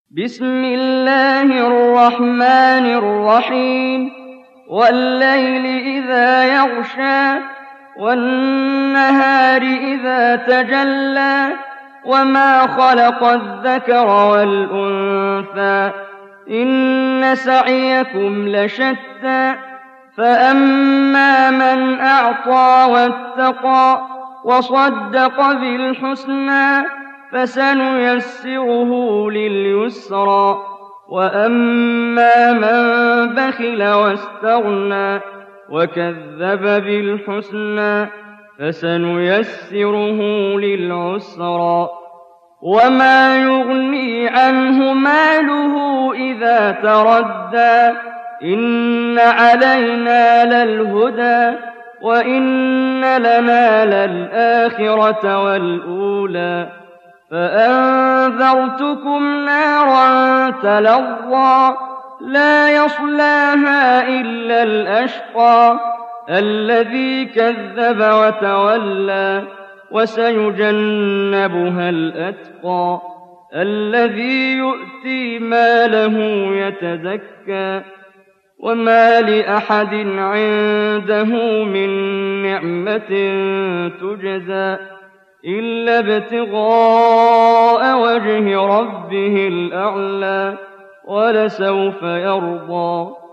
بسم الله الرحمن الرحيم والليل إذا يغشى والنهار إذا تجلى وما خلق الذكر والأنثى إن سعيكم لشتى فأما من أعطى واتقى وصدق بالحسنى فسنيسره لليسرى وأما من بخل واستغنى وكذب بالحسنى فسنيسره للعسرى وما يغني عنه ماله إذا تردى إن علينا للهدى وإن لنا للآخرة والأولى فأنذرتكم نارا تلظى لا يصلاها إلا الأشقى الذي كذب وتولى وسيجنبها الأتقى الذي يؤتي ماله يتزكى وما لأحد عنده من نعمة تجزى إلا ابتغاء وجه ربه الأعلى ولسوف يرضى